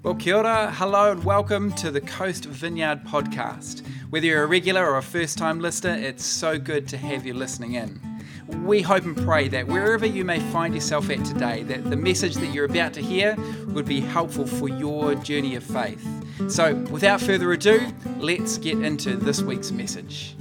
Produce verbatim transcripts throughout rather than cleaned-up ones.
Well, kia ora, hello and welcome to the Coast Vineyard podcast. Whether you're a regular or a first-time listener, it's so good to have you listening in. We hope and pray that wherever you may find yourself at today, that the message that you're about to hear would be helpful for your journey of faith. So, without further ado, let's get into this week's message.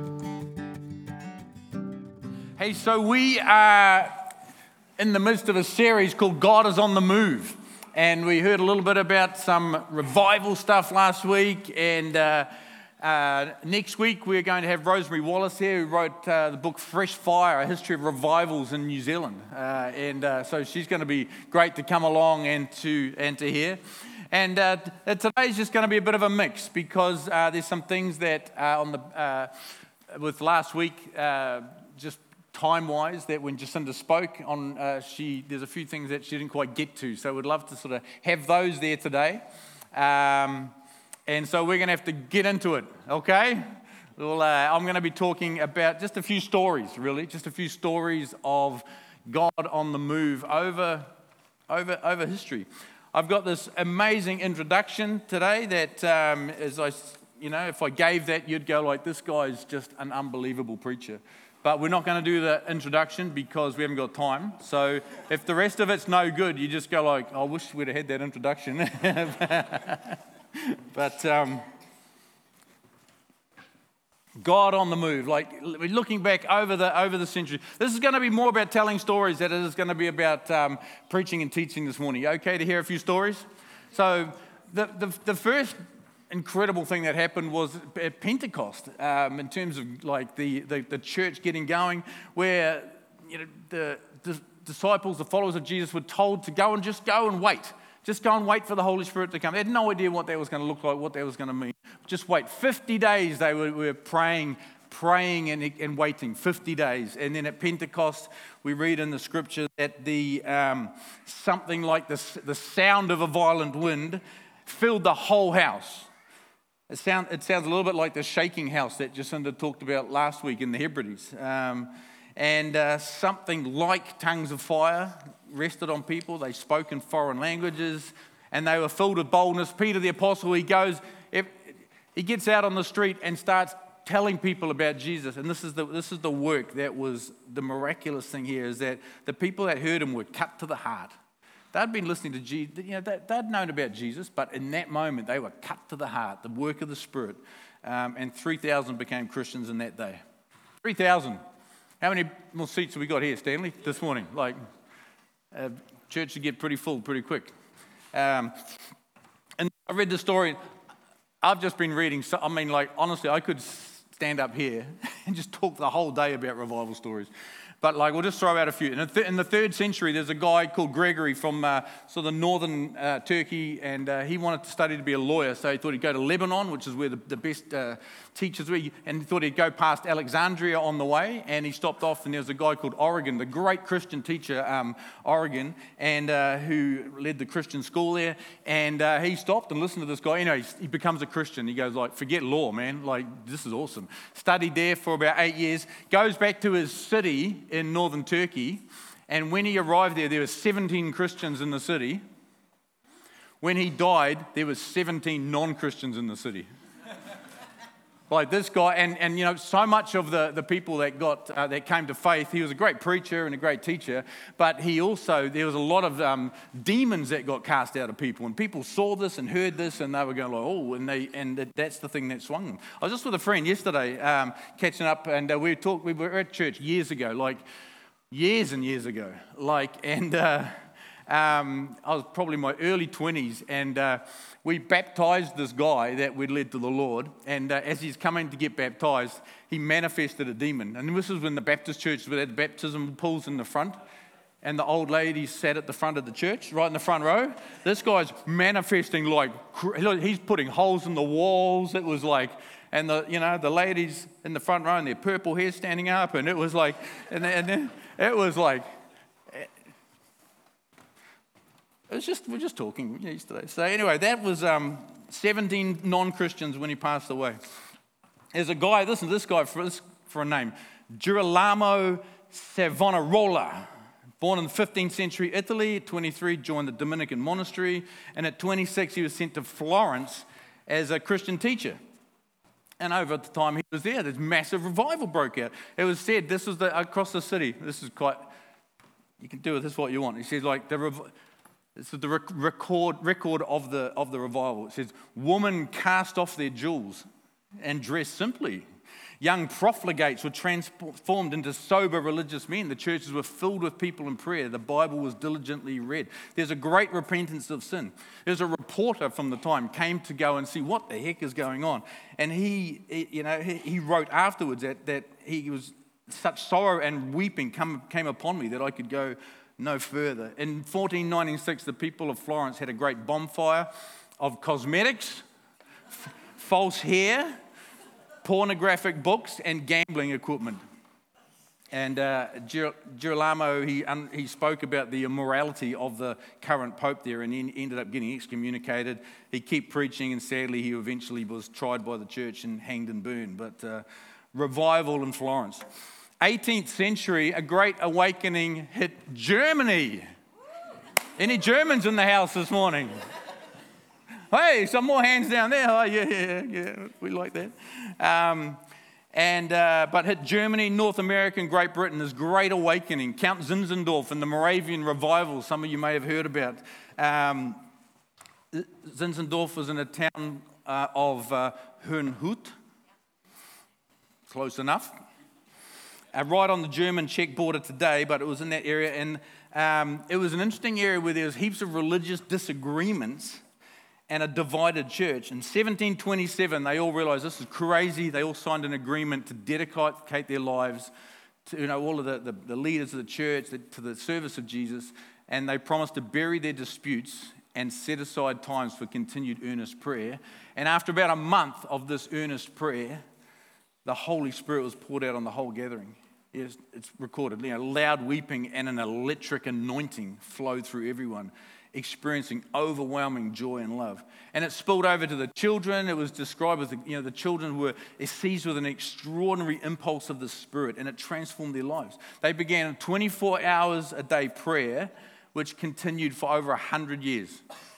Hey, so we are in the midst of a series called God is on the Move. And we heard a little bit about some revival stuff last week. And uh, uh, next week we're going to have Rosemary Wallace here, who wrote uh, the book Fresh Fire, A History of Revivals in New Zealand. Uh, and uh, so she's going to be great to come along and to and to hear. And uh, today's just going to be a bit of a mix because uh, there's some things that uh, on the uh, with last week uh, just time-wise that when Jacinda spoke on, uh, she there's a few things that she didn't quite get to, so we'd love to sort of have those there today. Um, and so we're going to have to get into it, okay? Well, uh, I'm going to be talking about just a few stories, really, just a few stories of God on the move over, over, over history. I've got this amazing introduction today that, um, as I, you know, if I gave that, you'd go like, this guy's just an unbelievable preacher. But we're not going to do the introduction because we haven't got time. So if the rest of it's no good, you just go like, I wish we'd have had that introduction. But um, God on the move, like looking back over the over the century. This is going to be more about telling stories than it is going to be about um, preaching and teaching this morning. You okay to hear a few stories? So the the, the first incredible thing that happened was at Pentecost, um, in terms of like the, the, the church getting going, where you know the, the disciples, the followers of Jesus, were told to go and just go and wait. Just go and wait for the Holy Spirit to come. They had no idea what that was going to look like, what that was going to mean. Just wait. fifty days they were, were praying, praying and, and waiting. fifty days. And then at Pentecost, we read in the scripture that the um, something like the, the sound of a violent wind filled the whole house. It, sound, it sounds a little bit like the shaking house that Jacinda talked about last week in the Hebrides. Um, and uh, something like tongues of fire rested on people. They spoke in foreign languages and they were filled with boldness. Peter the apostle, he goes, if, he gets out on the street and starts telling people about Jesus. And this is the this is the work that was the miraculous thing here, is that the people that heard him were cut to the heart. They'd been listening to Jesus, you know, they'd known about Jesus, but in that moment they were cut to the heart, the work of the Spirit, um, and three thousand became Christians in that day. three thousand. How many more seats have we got here, Stanley, this morning? Like, uh, church should get pretty full pretty quick. Um, and I read the story. I've just been reading, so, I mean, like, honestly, I could stand up here and just talk the whole day about revival stories. But like, we'll just throw out a few. In the, th- in the third century, there's a guy called Gregory from uh, sort of northern uh, Turkey, and uh, he wanted to study to be a lawyer, so he thought he'd go to Lebanon, which is where the, the best uh, teachers were, and he thought he'd go past Alexandria on the way, and he stopped off, and there was a guy called Origen, the great Christian teacher, um, Origen, and uh, who led the Christian school there, and uh, he stopped and listened to this guy. You know, he, he becomes a Christian. He goes like, forget law, man, like, this is awesome. Studied there for about eight years, goes back to his city in northern Turkey, and when he arrived there, there were seventeen Christians in the city. When he died, there were seventeen non-Christians in the city. Like this guy, and, and you know, so much of the, the people that got uh, that came to faith, he was a great preacher and a great teacher, but he also, there was a lot of um, demons that got cast out of people, and people saw this and heard this, and they were going like, oh, and they and that's the thing that swung them. I was just with a friend yesterday, um, catching up, and uh, we talked. We were at church years ago, like years and years ago, like, and uh, um, I was probably in my early twenties, and uh, we baptized this guy that we'd led to the Lord, and uh, as he's coming to get baptized, he manifested a demon. And this was when the Baptist church had baptism pools in the front, and the old lady sat at the front of the church, right in the front row. This guy's manifesting like, he's putting holes in the walls. It was like, and the you know the ladies in the front row and their purple hair standing up, and it was like, and, and then it was like, it was just, we're just talking yesterday. So anyway, that was um, seventeen non-Christians when he passed away. There's a guy, listen to this guy for, this, for a name, Girolamo Savonarola. Born in the fifteenth century Italy, at twenty-three joined the Dominican monastery, and at twenty-six he was sent to Florence as a Christian teacher. And over the time he was there, this massive revival broke out. It was said, this was the, across the city, this is quite, you can do with this what you want. He says, like, the rev- this is the rec- record record of the of the revival. It says, women cast off their jewels and dressed simply. Young profligates were transformed into sober religious men. The churches were filled with people in prayer. The Bible was diligently read. There's a great repentance of sin. There's a reporter from the time came to go and see what the heck is going on. And he, you know, he wrote afterwards that, that he was, such sorrow and weeping come, came upon me that I could go no further. In fourteen ninety-six, the people of Florence had a great bonfire of cosmetics, f- false hair, pornographic books, and gambling equipment. And uh, Gir- Girolamo, he, un- he spoke about the immorality of the current pope there, and he ended up getting excommunicated. He kept preaching, and sadly he eventually was tried by the church and hanged and burned. But uh, revival in Florence. eighteenth century, a great awakening hit Germany. Any Germans in the house this morning? Hey, some more hands down there. Oh, yeah, yeah, yeah, we like that. Um, and uh, but hit Germany, North America, and Great Britain. This great awakening. Count Zinzendorf and the Moravian revival, some of you may have heard about. Um, Zinzendorf was in a town uh, of uh, Herrnhut. Close enough. Uh, right on the German-Czech border today, but it was in that area. And um, it was an interesting area where there was heaps of religious disagreements and a divided church. In seventeen twenty-seven, they all realized this is crazy. They all signed an agreement to dedicate their lives to, you know, all of the, the, the leaders of the church the, to the service of Jesus, and they promised to bury their disputes and set aside times for continued earnest prayer. And after about a month of this earnest prayer, the Holy Spirit was poured out on the whole gathering. It's, it's recorded, you know, loud weeping and an electric anointing flowed through everyone, experiencing overwhelming joy and love. And it spilled over to the children. It was described as, the, you know, the children were seized with an extraordinary impulse of the Spirit, and it transformed their lives. They began twenty-four hours a day prayer, which continued for over one hundred years.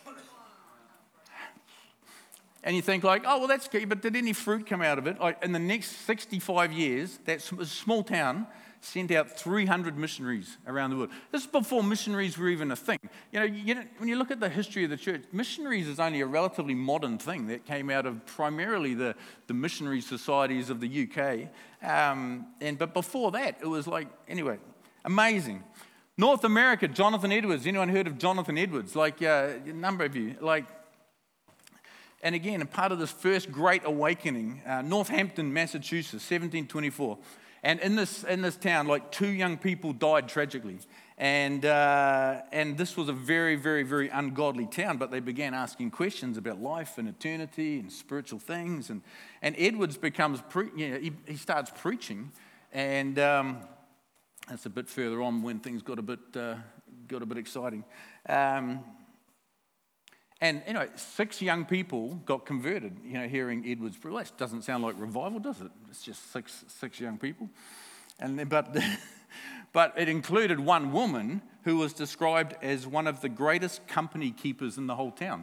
And you think like, oh, well, that's key, but did any fruit come out of it? Like, in the next sixty-five years, that small town sent out three hundred missionaries around the world. This is before missionaries were even a thing. You know, you know, when you look at the history of the church, missionaries is only a relatively modern thing that came out of primarily the, the missionary societies of the U K. Um, and But before that, it was like, anyway, amazing. North America, Jonathan Edwards. Anyone heard of Jonathan Edwards? Like, uh, a number of you. Like, and again, a part of this first great awakening, uh, Northampton, Massachusetts, seventeen twenty-four. And in this in this town, like two young people died tragically. And uh, and this was a very, very, very ungodly town, but they began asking questions about life and eternity and spiritual things. And, and Edwards becomes, pre- you know, he, he starts preaching, and um, that's a bit further on when things got a bit, uh, got a bit exciting. Um And, you know, six young people got converted, you know, hearing Edwards preach. Well, that doesn't sound like revival, does it? It's just six six young people. And then, but, but it included one woman who was described as one of the greatest company keepers in the whole town.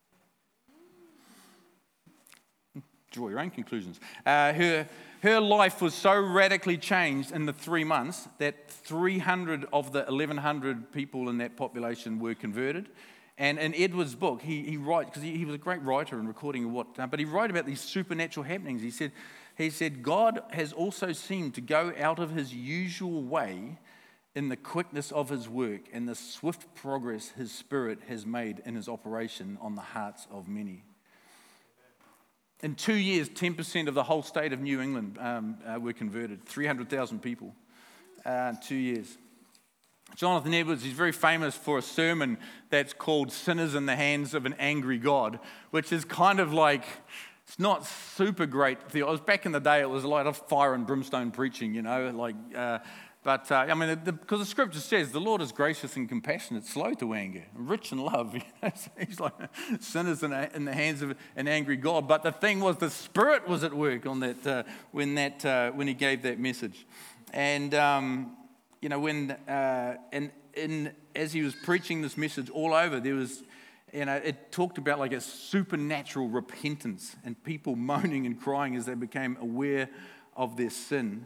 Draw your own conclusions. Uh, her, her life was so radically changed in the three months that three hundred of the eleven hundred people in that population were converted. And in Edwards' book, he, he writes, because he, he was a great writer and recording of what, uh, but he wrote about these supernatural happenings. He said, he said, God has also seemed to go out of his usual way in the quickness of his work and the swift progress his Spirit has made in his operation on the hearts of many. In two years, ten percent of the whole state of New England um, uh, were converted, three hundred thousand people, uh, two years. Jonathan Edwards, he's very famous for a sermon that's called Sinners in the Hands of an Angry God, which is kind of like, it's not super great. It was back in the day, it was a lot of fire and brimstone preaching, you know, like, uh, but, uh, I mean, the, because the scripture says, the Lord is gracious and compassionate, slow to anger, rich in love. You know? So he's like, sinners in, a, in the hands of an angry God. But the thing was, the Spirit was at work on that, uh, when that, uh, when he gave that message. And, um, you know, when, uh, and in, as he was preaching this message all over, there was, you know, it talked about like a supernatural repentance and people moaning and crying as they became aware of their sin.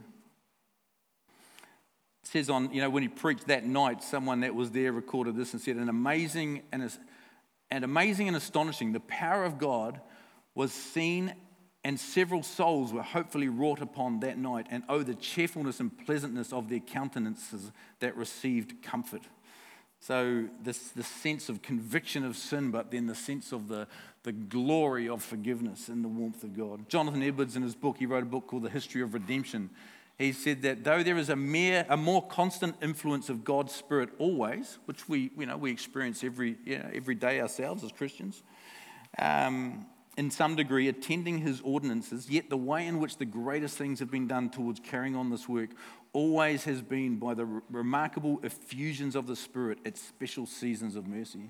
It says on, you know, when he preached that night, someone that was there recorded this and said, an amazing and, and amazing and astonishing, the power of God was seen, and several souls were hopefully wrought upon that night, and oh, the cheerfulness and pleasantness of their countenances that received comfort. So this, this sense of conviction of sin, but then the sense of the, the glory of forgiveness and the warmth of God. Jonathan Edwards, in his book, he wrote a book called The History of Redemption. He said that though there is a mere, a more constant influence of God's Spirit always, which we, you know, we experience every, you know, every day ourselves as Christians, um, in some degree, attending his ordinances, yet the way in which the greatest things have been done towards carrying on this work always has been by the re- remarkable effusions of the Spirit at special seasons of mercy.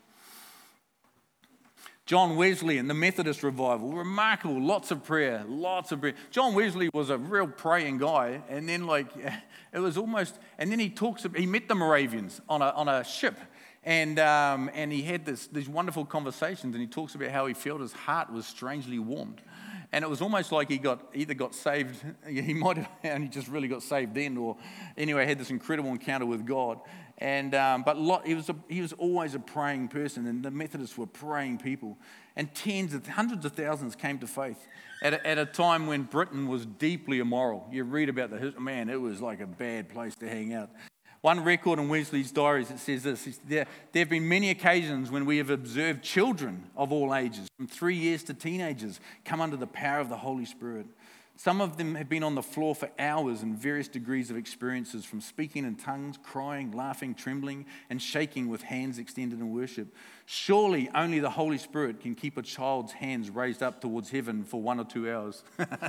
John Wesley and the Methodist revival, remarkable, lots of prayer, lots of prayer. John Wesley was a real praying guy, and then like, it was almost, and then he talks, he met the Moravians on a, on a ship. And um, and he had this these wonderful conversations, and he talks about how he felt his heart was strangely warmed. And it was almost like he got either got saved, he might have only just really got saved then, or anyway, had this incredible encounter with God. And um, but lot, he was a, he was always a praying person, and the Methodists were praying people. And tens of hundreds of thousands came to faith at a, at a time when Britain was deeply immoral. You read about the man; it was like a bad place to hang out. One record in Wesley's diaries, it says this, there, there have been many occasions when we have observed children of all ages, from three years to teenagers, come under the power of the Holy Spirit. Some of them have been on the floor for hours in various degrees of experiences, from speaking in tongues, crying, laughing, trembling, and shaking with hands extended in worship. Surely only the Holy Spirit can keep a child's hands raised up towards heaven for one or two hours.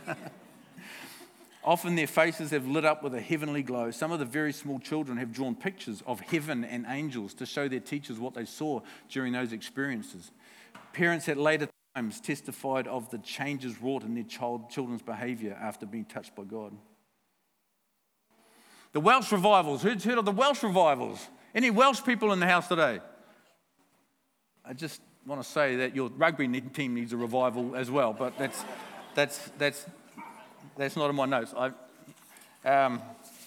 Often their faces have lit up with a heavenly glow. Some of the very small children have drawn pictures of heaven and angels to show their teachers what they saw during those experiences. Parents at later times testified of the changes wrought in their child, children's behaviour after being touched by God. The Welsh revivals. Who's heard of the Welsh revivals? Any Welsh people in the house today? I just want to say that your rugby team needs a revival as well, but that's that's that's... That's not in my notes. I, um,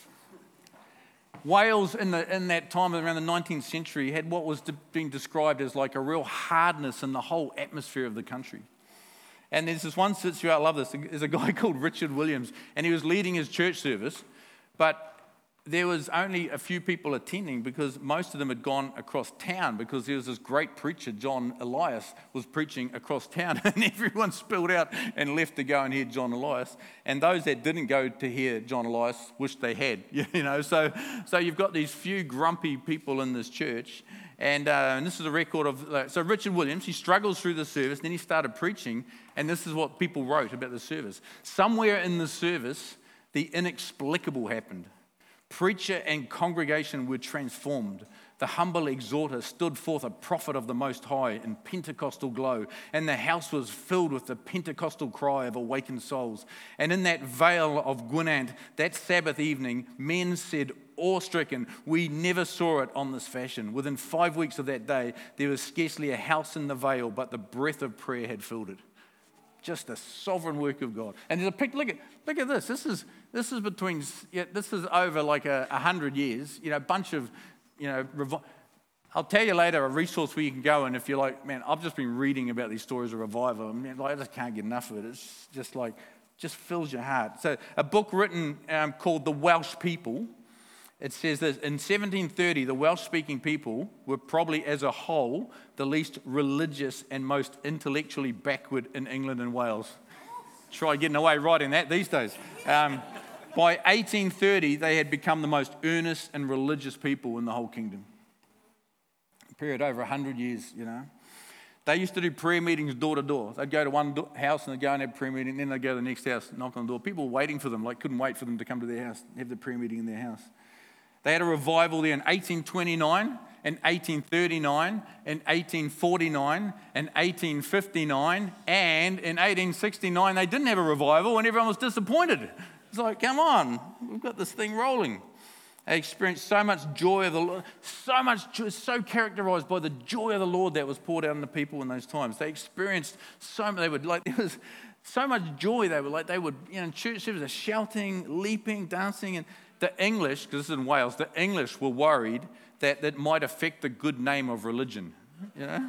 Wales in, the, in that time, around the nineteenth century, had what was de- being described as like a real hardness in the whole atmosphere of the country. And there's this one situation, I love this, there's a guy called Richard Williams, and he was leading his church service, but there was only a few people attending because most of them had gone across town, because there was this great preacher, John Elias, was preaching across town, and everyone spilled out and left to go and hear John Elias. And those that didn't go to hear John Elias wished they had, you know. So, so you've got these few grumpy people in this church, and, uh, and this is a record of. Uh, so Richard Williams, he struggles through the service, then he started preaching, and this is what people wrote about the service. Somewhere in the service, the inexplicable happened. Preacher and congregation were transformed. The humble exhorter stood forth a prophet of the Most High in Pentecostal glow, and the house was filled with the Pentecostal cry of awakened souls. And in that vale of Gwynant, that Sabbath evening, men said, awe-stricken, we never saw it on this fashion. Within five weeks of that day, there was scarcely a house in the vale, but the breath of prayer had filled it. Just a sovereign work of God. And there's a picture. Look at look at this. This is this is between. Yeah, this is over like a, a hundred years. You know, a bunch of, you know. Revi- I'll tell you later a resource where you can go, and if you're like, man, I've just been reading about these stories of revival. I mean, like, I just can't get enough of it. It's just like, just fills your heart. So a book written um, called The Welsh People. It says that in seventeen thirty, the Welsh-speaking people were probably, as a whole, the least religious and most intellectually backward in England and Wales. Try getting away writing that these days. Um, by eighteen thirty, they had become the most earnest and religious people in the whole kingdom. A period over one hundred years, you know. They used to do prayer meetings door to door. They'd go to one do- house and they'd go and have a prayer meeting, then they'd go to the next house, knock on the door. People were waiting for them, like couldn't wait for them to come to their house, have the prayer meeting in their house. They had a revival there in eighteen twenty-nine, and eighteen thirty-nine, and eighteen forty-nine, and eighteen fifty-nine, and in eighteen sixty-nine they didn't have a revival and everyone was disappointed. It's like, come on, we've got this thing rolling. They experienced so much joy of the Lord, so much joy, so characterized by the joy of the Lord that was poured out on the people in those times. They experienced so much, they would like, there was so much joy. They were like, they would, you know, in church service, they're shouting, leaping, dancing. And the English, because this is in Wales, the English were worried that that might affect the good name of religion, you know?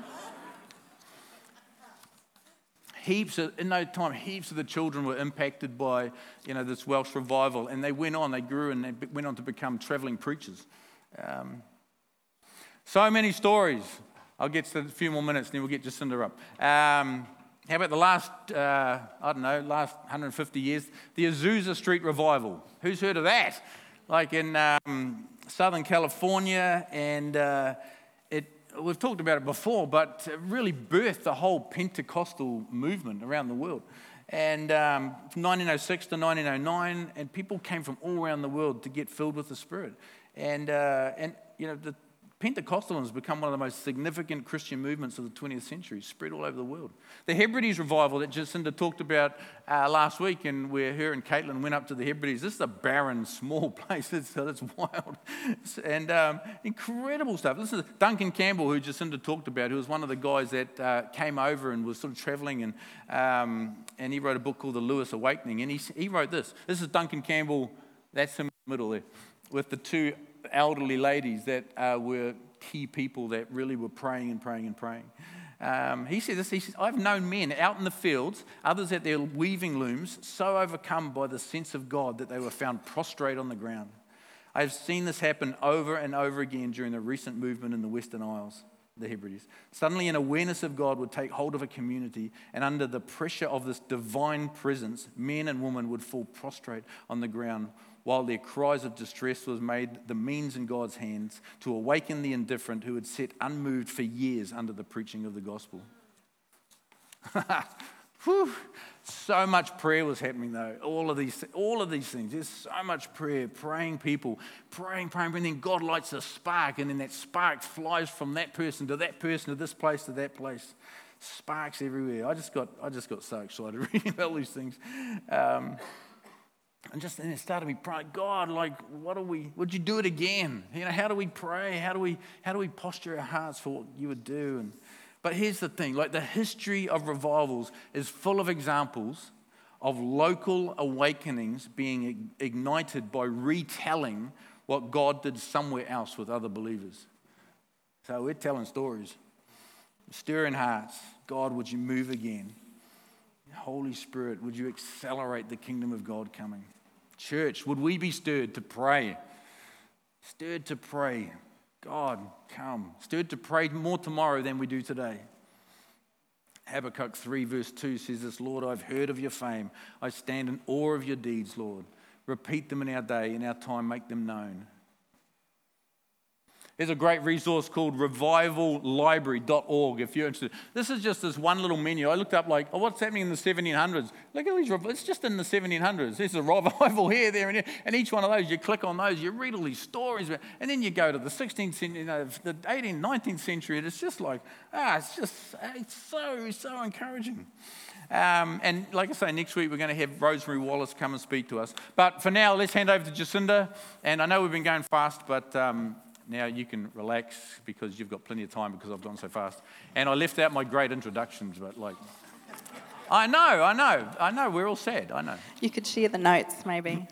Heaps of, in no time, heaps of the children were impacted by, you know, this Welsh revival, and they went on, they grew, and they went on to become travelling preachers. Um, so many stories. I'll get to a few more minutes, and then we'll get Jacinda up. Um, how about the last, uh, I don't know, last one hundred fifty years, the Azusa Street revival? Who's heard of that? Like in um, Southern California, and uh, it. We've talked about it before, but it really birthed the whole Pentecostal movement around the world. And um, from nineteen oh six to nineteen oh nine, and people came from all around the world to get filled with the Spirit. And, uh, and you know, the Pentecostalism has become one of the most significant Christian movements of the twentieth century, spread all over the world. The Hebrides revival that Jacinda talked about uh, last week, and where her and Caitlin went up to the Hebrides, this is a barren, small place, it's, it's wild, and um, incredible stuff. This is Duncan Campbell, who Jacinda talked about, who was one of the guys that uh, came over and was sort of traveling, and um, and he wrote a book called The Lewis Awakening, and he, he wrote this. This is Duncan Campbell, that's him in the middle there, with the two elderly ladies that uh, were key people that really were praying and praying and praying. Um, he said this, he says, I've known men out in the fields, others at their weaving looms, so overcome by the sense of God that they were found prostrate on the ground. I've seen this happen over and over again during the recent movement in the Western Isles, the Hebrides. Suddenly an awareness of God would take hold of a community, and under the pressure of this divine presence, men and women would fall prostrate on the ground, while their cries of distress was made the means in God's hands to awaken the indifferent who had sat unmoved for years under the preaching of the gospel. Whew. So much prayer was happening though. All of these, all of these things. There's so much prayer, praying people, praying, praying, and then God lights a spark, and then that spark flies from that person to that person to this place to that place. Sparks everywhere. I just got, I just got so excited reading about all these things. Um, And just then it started me praying, God, like, what do we, would you do it again? You know, how do we pray? How do we, how do we posture our hearts for what you would do? And, but here's the thing, like the history of revivals is full of examples of local awakenings being ignited by retelling what God did somewhere else with other believers. So we're telling stories, stirring hearts. God, would you move again? Holy Spirit, would you accelerate the kingdom of God coming? Church, would we be stirred to pray? Stirred to pray. God, come. Stirred to pray more tomorrow than we do today. Habakkuk three verse two says this, Lord, I've heard of your fame. I stand in awe of your deeds, Lord. Repeat them in our day, in our time, make them known. There's a great resource called revival library dot org if you're interested. This is just this one little menu. I looked up like, oh, what's happening in the seventeen hundreds? Look at these, it's just in the seventeen hundreds. There's a revival here, there, and here. And each one of those, you click on those, you read all these stories. About, and then you go to the sixteenth century, you know, the eighteenth, nineteenth century, and it's just like, ah, it's just, it's so, so encouraging. Um, and like I say, next week we're going to have Rosemary Wallace come and speak to us. But for now, let's hand over to Jacinda. And I know we've been going fast, but... Um, Now you can relax because you've got plenty of time because I've gone so fast. And I left out my great introductions, but like, I know, I know, I know, we're all sad, I know. You could share the notes maybe.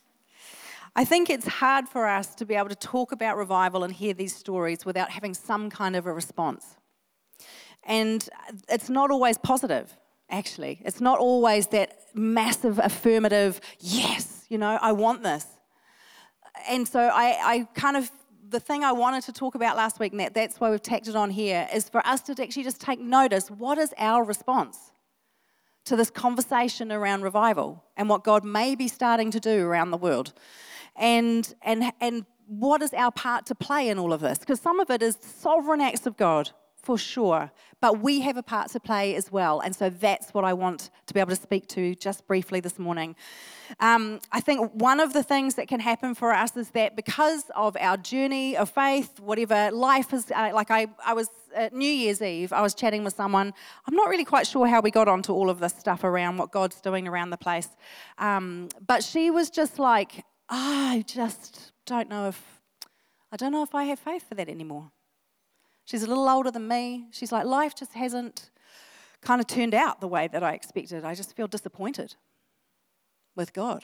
I think it's hard for us to be able to talk about revival and hear these stories without having some kind of a response. And it's not always positive, actually. It's not always that massive affirmative, yes, you know, I want this. And so I, I kind of, the thing I wanted to talk about last week, and that, that's why we've tacked it on here, is for us to actually just take notice, what is our response to this conversation around revival and what God may be starting to do around the world? And and and what is our part to play in all of this? Because some of it is sovereign acts of God, for sure, but we have a part to play as well. And so that's what I want to be able to speak to just briefly this morning. Um, I think one of the things that can happen for us is that because of our journey of faith, whatever life is, uh, like I, I was at New Year's Eve, I was chatting with someone. I'm not really quite sure how we got onto all of this stuff around what God's doing around the place. Um, but she was just like, I just don't know if, I don't know if I have faith for that anymore. She's a little older than me. She's like, life just hasn't kind of turned out the way that I expected. I just feel disappointed with God.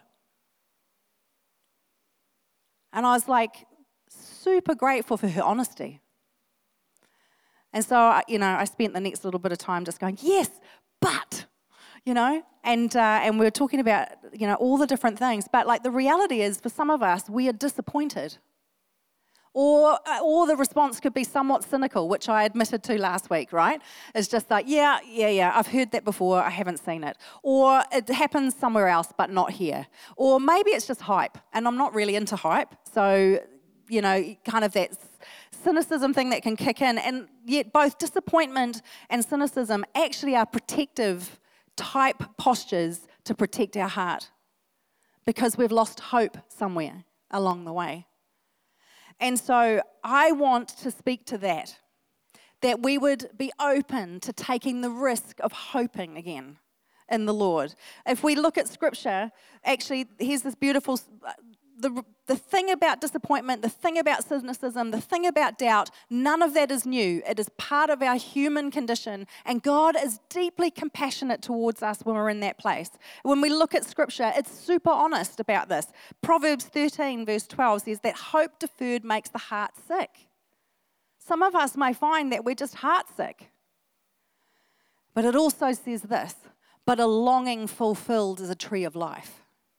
And I was like, super grateful for her honesty. And so, you know, I spent the next little bit of time just going, yes, but, you know, and uh, and we were talking about, you know, all the different things. But like the reality is, for some of us, we are disappointed. Or, or the response could be somewhat cynical, which I admitted to last week, right? It's just like, yeah, yeah, yeah, I've heard that before, I haven't seen it. Or it happens somewhere else, but not here. Or maybe it's just hype, and I'm not really into hype. So, you know, kind of that cynicism thing that can kick in. And yet both disappointment and cynicism actually are protective type postures to protect our heart, because we've lost hope somewhere along the way. And so I want to speak to that, that we would be open to taking the risk of hoping again in the Lord. If we look at Scripture, actually, here's this beautiful, the, the thing about disappointment, the thing about cynicism, the thing about doubt, none of that is new. It is part of our human condition, and God is deeply compassionate towards us when we're in that place. When we look at Scripture, it's super honest about this. Proverbs thirteen verse twelve says that hope deferred makes the heart sick. Some of us may find that we're just heart sick. But it also says this, but a longing fulfilled is a tree of life.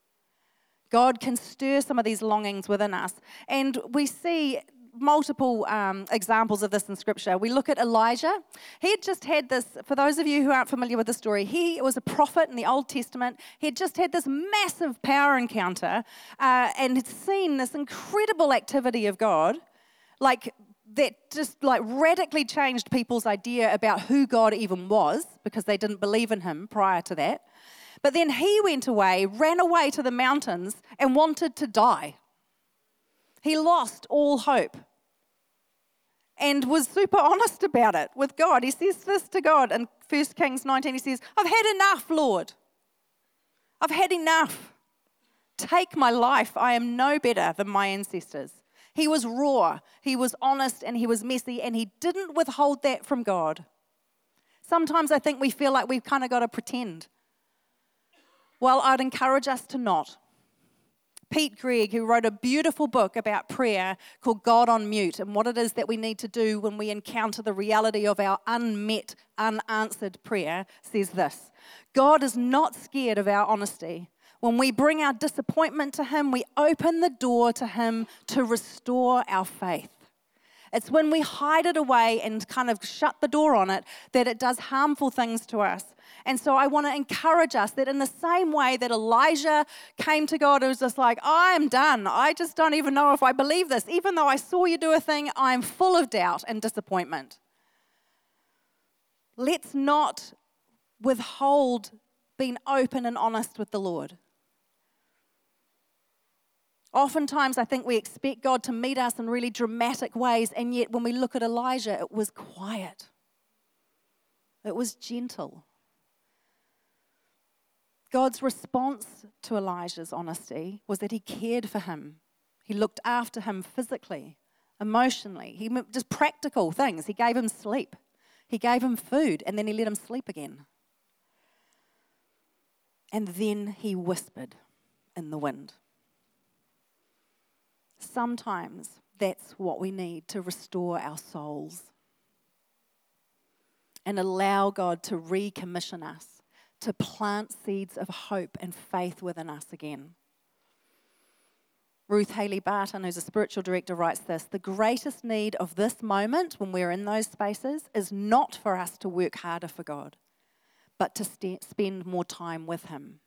God can stir some of these longings within us. And we see multiple um, examples of this in Scripture. We look at Elijah. He had just had this, for those of you who aren't familiar with the story, he was a prophet in the Old Testament. He had just had this massive power encounter uh, and had seen this incredible activity of God, like that just like radically changed people's idea about who God even was, because they didn't believe in him prior to that. But then he went away, ran away to the mountains, and wanted to die. He lost all hope and was super honest about it with God. He says this to God in First Kings nineteen. He says, I've had enough, Lord. I've had enough. Take my life. I am no better than my ancestors. He was raw, he was honest, and he was messy, and he didn't withhold that from God. Sometimes I think we feel like we've kind of got to pretend. Well, I'd encourage us to not. Pete Greig, who wrote a beautiful book about prayer called God on Mute, and what it is that we need to do when we encounter the reality of our unmet, unanswered prayer, says this: God is not scared of our honesty. When we bring our disappointment to him, we open the door to him to restore our faith. It's when we hide it away and kind of shut the door on it that it does harmful things to us. And so I want to encourage us that in the same way that Elijah came to God, it was just like, I'm done. I just don't even know if I believe this. Even though I saw you do a thing, I'm full of doubt and disappointment. Let's not withhold being open and honest with the Lord. Oftentimes, I think we expect God to meet us in really dramatic ways, and yet when we look at Elijah, it was quiet. It was gentle. God's response to Elijah's honesty was that he cared for him. He looked after him physically, emotionally. He just practical things. He gave him sleep. He gave him food, and then he let him sleep again. And then he whispered in the wind. Sometimes that's what we need to restore our souls and allow God to recommission us, to plant seeds of hope and faith within us again. Ruth Haley Barton, who's a spiritual director, writes this: the greatest need of this moment when we're in those spaces is not for us to work harder for God, but to st- spend more time with him.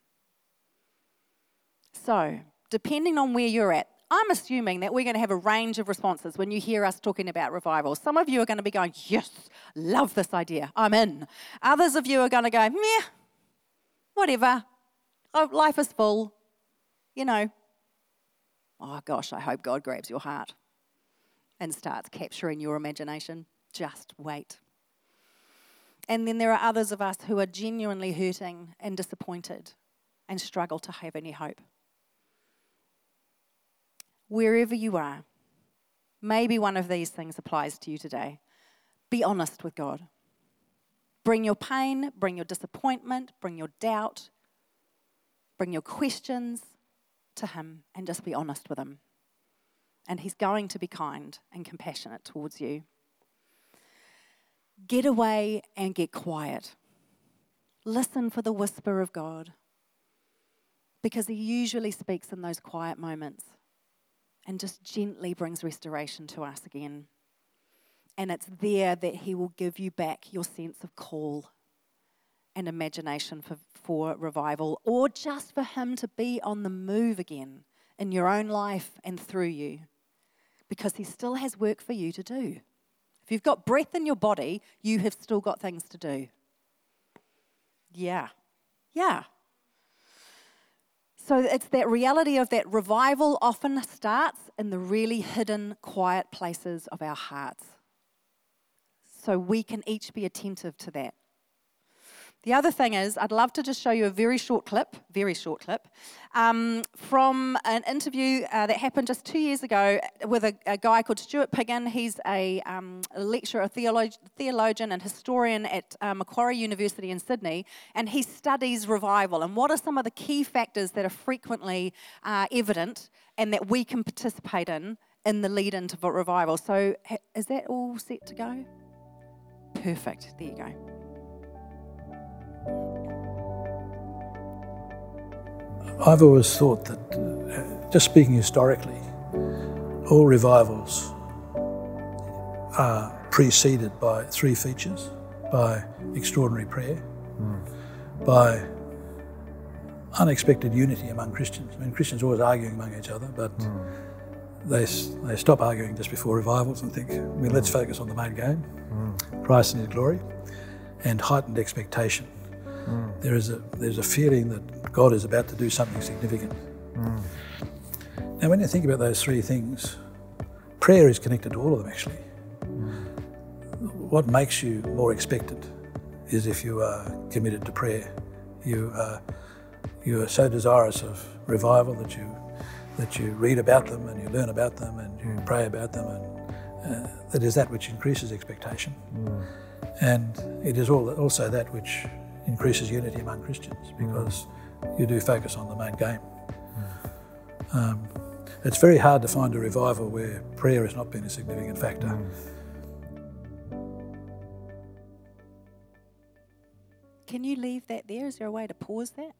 So, depending on where you're at, I'm assuming that we're going to have a range of responses when you hear us talking about revival. Some of you are going to be going, yes, love this idea, I'm in. Others of you are going to go, meh, whatever, oh, life is full, you know. Oh gosh, I hope God grabs your heart and starts capturing your imagination. Just wait. And then there are others of us who are genuinely hurting and disappointed and struggle to have any hope. wherever you are, maybe one of these things applies to you today. Be honest with God. Bring your pain, bring your disappointment, bring your doubt, bring your questions to him and just be honest with him. And he's going to be kind and compassionate towards you. Get away and get quiet. Listen for the whisper of God, because he usually speaks in those quiet moments and just gently brings restoration to us again. And it's there that he will give you back your sense of call and imagination for, for revival, or just for him to be on the move again in your own life and through you, because he still has work for you to do. If you've got breath in your body, you have still got things to do. Yeah. Yeah. So it's that reality of that revival often starts in the really hidden, quiet places of our hearts. So we can each be attentive to that. The other thing is, I'd love to just show you a very short clip, very short clip, um, from an interview uh, that happened just two years ago with a, a guy called Stuart Piggin. He's a, um, a lecturer, a theolog- theologian and historian at uh, Macquarie University in Sydney, and he studies revival and what are some of the key factors that are frequently uh, evident and that we can participate in in the lead into revival. So ha- is that all set to go? Perfect, there you go. I've always thought that, uh, just speaking historically, all revivals are preceded by three features: by extraordinary prayer, mm. by unexpected unity among Christians. I mean, Christians are always arguing among each other, but mm. they they stop arguing just before revivals and think, I mean, let's focus on the main game, mm. Christ and his glory, and heightened expectation. Mm. There is a there's a feeling that God is about to do something significant. Mm. Now, when you think about those three things, prayer is connected to all of them, actually. Mm. What makes you more expectant is if you are committed to prayer. You are you are so desirous of revival that you that you read about them and you learn about them and you pray about them, and uh, that is that which increases expectation. Mm. And it is all, also that which increases unity among Christians, because mm. you do focus on the main game. Mm. Um, it's very hard to find a revival where prayer has not been a significant factor. Mm. Can you leave that there? Is there a way to pause that?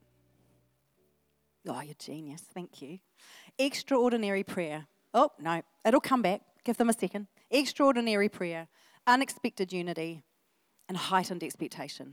Oh, you're genius. Thank you. Extraordinary prayer. Oh, no, it'll come back. Give them a second. Extraordinary prayer, unexpected unity, and heightened expectation.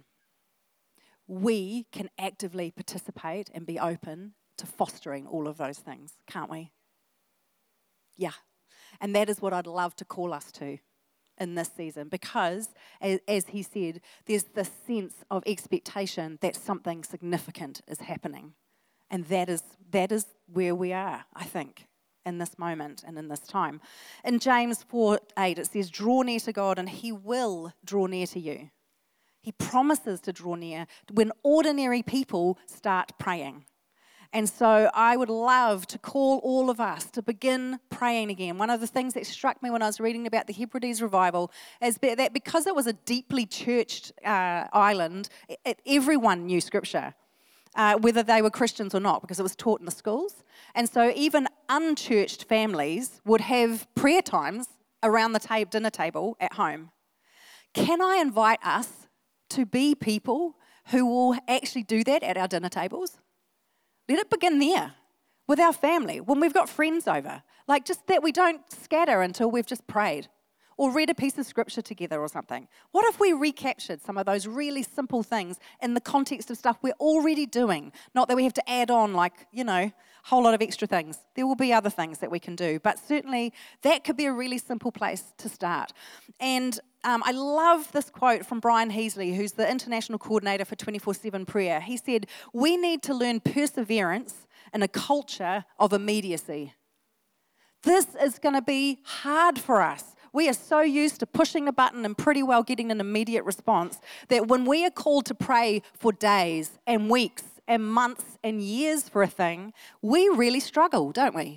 We can actively participate and be open to fostering all of those things, can't we? Yeah. And that is what I'd love to call us to in this season, because, as he said, there's this sense of expectation that something significant is happening. And that is that is where we are, I think, in this moment and in this time. In James four eight, it says, draw near to God and he will draw near to you. He promises to draw near when ordinary people start praying. And so I would love to call all of us to begin praying again. One of the things that struck me when I was reading about the Hebrides revival is that because it was a deeply churched uh, island, it, everyone knew Scripture, uh, whether they were Christians or not, because it was taught in the schools. And so even unchurched families would have prayer times around the tab- dinner table at home. Can I invite us to be people who will actually do that at our dinner tables? Let it begin there with our family, when we've got friends over. Like, just that we don't scatter until we've just prayed or read a piece of scripture together or something. What if we recaptured some of those really simple things in the context of stuff we're already doing? Not that we have to add on, like, you know, a whole lot of extra things. There will be other things that we can do, but certainly that could be a really simple place to start. And Um, I love this quote from Brian Heasley, who's the international coordinator for twenty-four seven prayer. He said, we need to learn perseverance in a culture of immediacy. This is going to be hard for us. We are so used to pushing the button and pretty well getting an immediate response that when we are called to pray for days and weeks and months and years for a thing, we really struggle, don't we?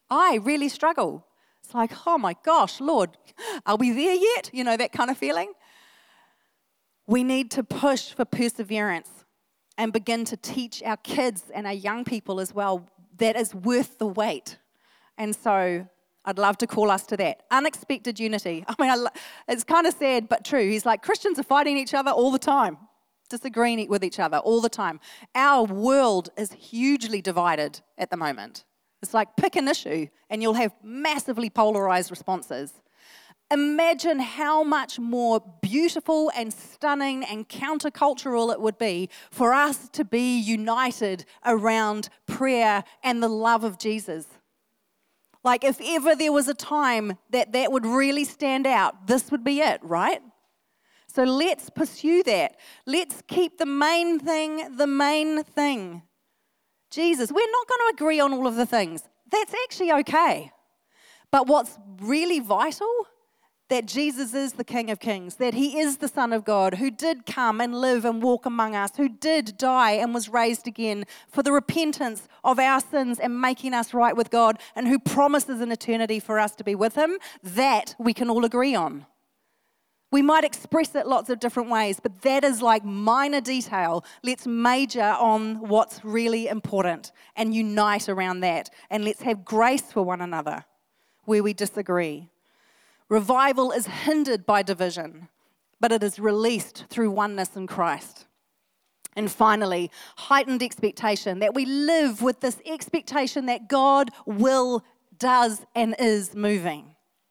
I really struggle. It's like, oh my gosh, Lord, are we there yet? You know, that kind of feeling. We need to push for perseverance and begin to teach our kids and our young people as well that is worth the wait. And so I'd love to call us to that. Unexpected unity. I mean, I lo- it's kind of sad but true. He's like, Christians are fighting each other all the time, disagreeing with each other all the time. Our world is hugely divided at the moment. It's like pick an issue and you'll have massively polarized responses. Imagine how much more beautiful and stunning and countercultural it would be for us to be united around prayer and the love of Jesus. Like if ever there was a time that that would really stand out, this would be it, right? So let's pursue that. Let's keep the main thing the main thing. Jesus, we're not going to agree on all of the things. That's actually okay. But what's really vital, that Jesus is the King of Kings, that he is the Son of God, who did come and live and walk among us, who did die and was raised again for the repentance of our sins and making us right with God, and who promises an eternity for us to be with him, that we can all agree on. We might express it lots of different ways, but that is like minor detail. Let's major on what's really important and unite around that. And let's have grace for one another where we disagree. Revival is hindered by division, but it is released through oneness in Christ. And finally, heightened expectation, that we live with this expectation that God will, does, and is moving.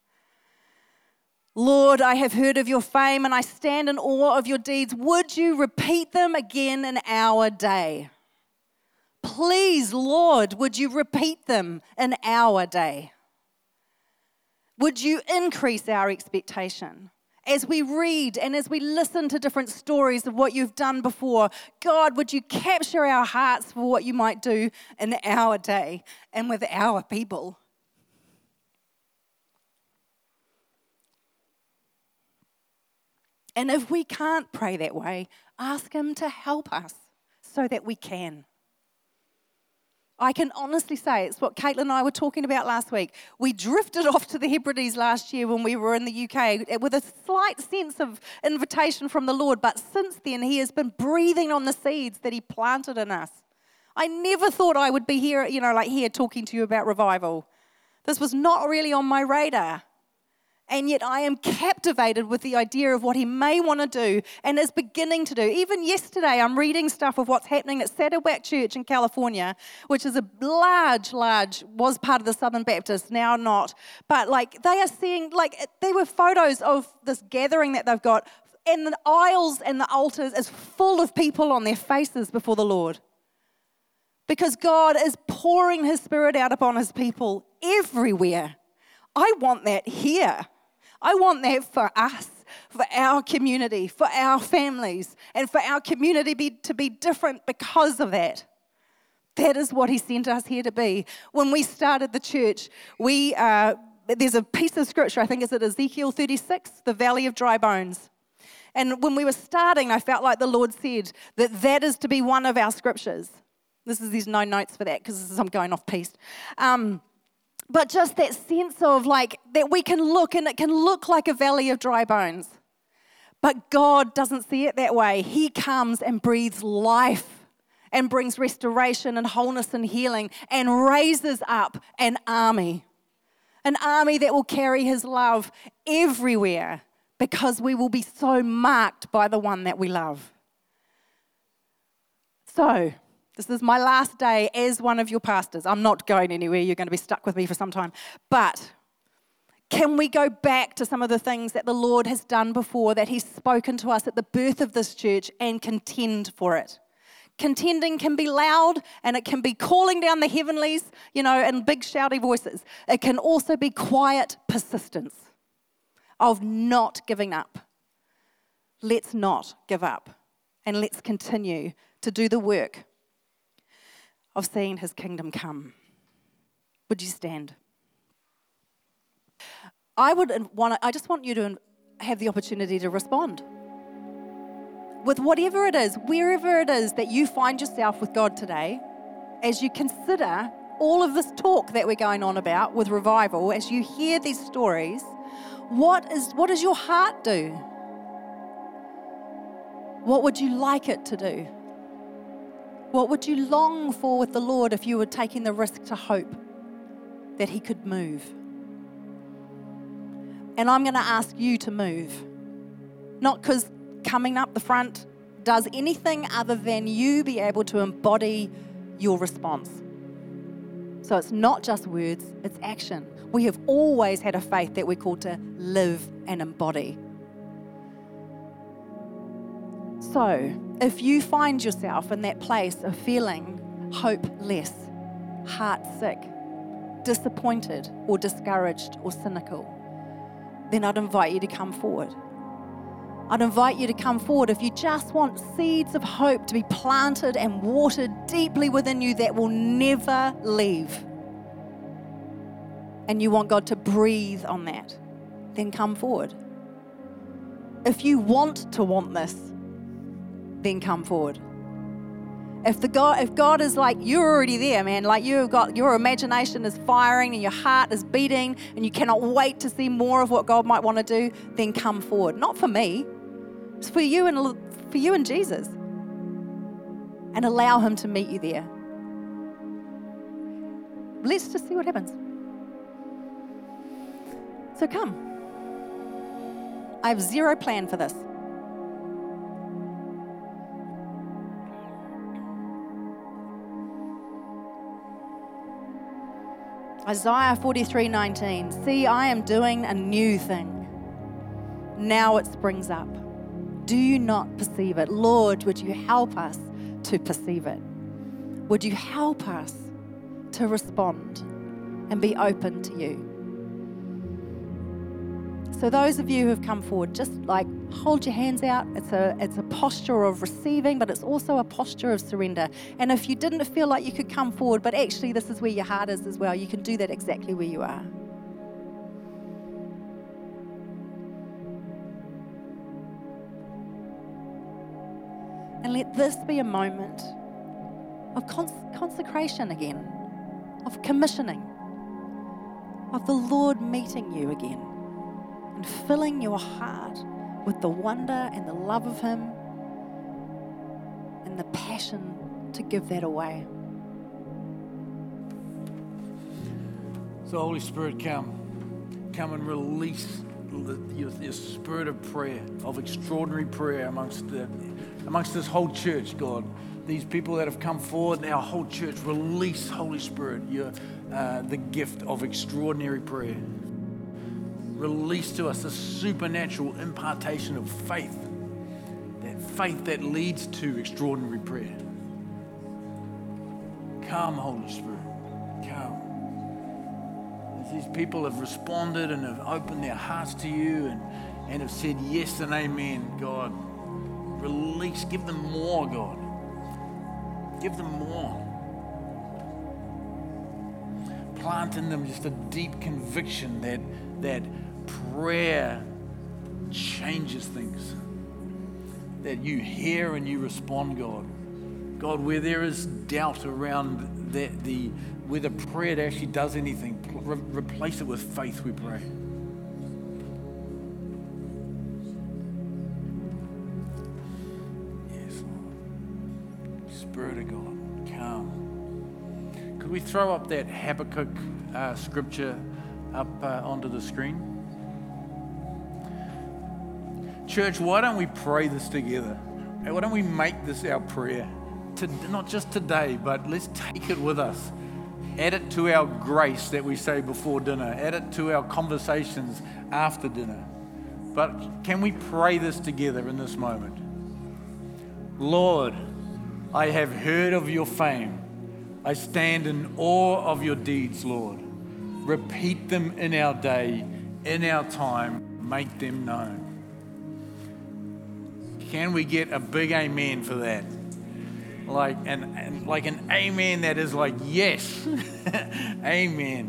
Lord, I have heard of your fame and I stand in awe of your deeds. Would you repeat them again in our day? Please, Lord, would you repeat them in our day? Would you increase our expectation? As we read and as we listen to different stories of what you've done before, God, would you capture our hearts for what you might do in our day and with our people? And if we can't pray that way, ask him to help us so that we can. I can honestly say, it's what Caitlin and I were talking about last week. We drifted off to the Hebrides last year when we were in the U K with a slight sense of invitation from the Lord, but since then he has been breathing on the seeds that he planted in us. I never thought I would be here, you know, like here talking to you about revival. This was not really on my radar. And yet I am captivated with the idea of what he may want to do and is beginning to do. Even yesterday, I'm reading stuff of what's happening at Saddleback Church in California, which is a large, large, was part of the Southern Baptist, now not. But like they are seeing, like there were photos of this gathering that they've got, and the aisles and the altars is full of people on their faces before the Lord. Because God is pouring his Spirit out upon his people everywhere. I want that here. I want that for us, for our community, for our families, and for our community be, to be different because of that. That is what he sent us here to be. When we started the church, we uh, there's a piece of scripture, I think it's at Ezekiel thirty-six, the Valley of Dry Bones. And when we were starting, I felt like the Lord said that that is to be one of our scriptures. This is, there's no notes for that because I'm going off piste. Um, But just that sense of like that we can look and it can look like a valley of dry bones. But God doesn't see it that way. He comes and breathes life and brings restoration and wholeness and healing and raises up an army. An army that will carry his love everywhere because we will be so marked by the one that we love. So, this is my last day as one of your pastors. I'm not going anywhere. You're going to be stuck with me for some time. But can we go back to some of the things that the Lord has done before, that he's spoken to us at the birth of this church, and contend for it? Contending can be loud, and it can be calling down the heavenlies, you know, in big shouty voices. It can also be quiet persistence of not giving up. Let's not give up, and let's continue to do the work of seeing his kingdom come. Would you stand? I would want. I just want you to have the opportunity to respond with whatever it is, wherever it is that you find yourself with God today, as you consider all of this talk that we're going on about with revival, as you hear these stories, what is what does your heart do? What would you like it to do? What would you long for with the Lord if you were taking the risk to hope that He could move? And I'm going to ask you to move. Not because coming up the front does anything other than you be able to embody your response. So it's not just words, it's action. We have always had a faith that we're called to live and embody. So if you find yourself in that place of feeling hopeless, heart-sick, disappointed or discouraged or cynical, then I'd invite you to come forward. I'd invite you to come forward if you just want seeds of hope to be planted and watered deeply within you that will never leave. And you want God to breathe on that, then come forward. If you want to want this, then come forward. If the God, if God is like, you're already there, man, like you've got, your imagination is firing and your heart is beating and you cannot wait to see more of what God might want to do, then come forward. Not for me, it's for you and for you and Jesus. And allow Him to meet you there. Let's just see what happens. So come. I have zero plan for this. Isaiah forty-three nineteen. See, I am doing a new thing. Now it springs up. Do you not perceive it? Lord, would you help us to perceive it? Would you help us to respond and be open to you? So those of you who have come forward, just like hold your hands out. It's a, it's a posture of receiving, but it's also a posture of surrender. And if you didn't feel like you could come forward, but actually this is where your heart is as well, you can do that exactly where you are. And let this be a moment of cons- consecration again, of commissioning, of the Lord meeting you again and filling your heart with the wonder and the love of Him and the passion to give that away. So Holy Spirit, come. Come and release the, your, your spirit of prayer, of extraordinary prayer amongst the, amongst this whole church, God. These people that have come forward, our whole church, release, Holy Spirit, your, uh, the gift of extraordinary prayer. Release to us a supernatural impartation of faith, that faith that leads to extraordinary prayer. Come, Holy Spirit, come. As these people have responded and have opened their hearts to you and, and have said yes and amen, God, release, give them more, God. Give them more. Plant in them just a deep conviction that that prayer changes things. That you hear and you respond, God. God, where there is doubt around that, the whether prayer actually does anything, re- replace it with faith, we pray. Yes, Lord. Spirit of God, come. Could we throw up that Habakkuk uh, scripture up uh, onto the screen? Church, why don't we pray this together? Why don't we make this our prayer? To, not just today, but let's take it with us. Add it to our grace that we say before dinner. Add it to our conversations after dinner. But can we pray this together in this moment? Lord, I have heard of your fame. I stand in awe of your deeds, Lord. Repeat them in our day, in our time. Make them known. Can we get a big amen for that? Like an, and like an amen that is like, yes, amen.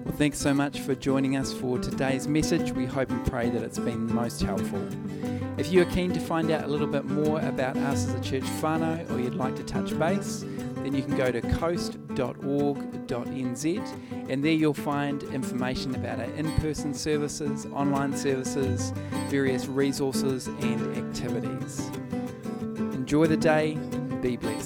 Well, thanks so much for joining us for today's message. We hope and pray that it's been most helpful. If you are keen to find out a little bit more about us as a church whānau, or you'd like to touch base, then you can go to coast dot org dot n z, and there you'll find information about our in-person services, online services, various resources and activities. Enjoy the day. Be blessed.